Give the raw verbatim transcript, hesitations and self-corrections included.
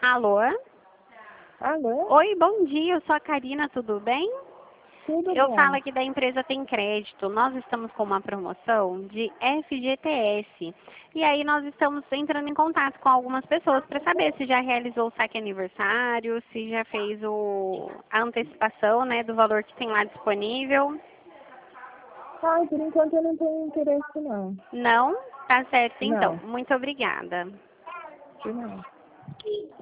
Alô? Alô? Oi, bom dia, eu sou a Karina, tudo bem? Tudo Eu bom? falo aqui da empresa Tem Crédito. Nós estamos com uma promoção de F G T S. E aí nós estamos entrando em contato com algumas pessoas para saber se já realizou o saque aniversário, se já fez o, a antecipação, né, do valor que tem lá disponível. Ai, por enquanto eu não tenho interesse, não. Não? Tá certo então. Não, Muito obrigada. não.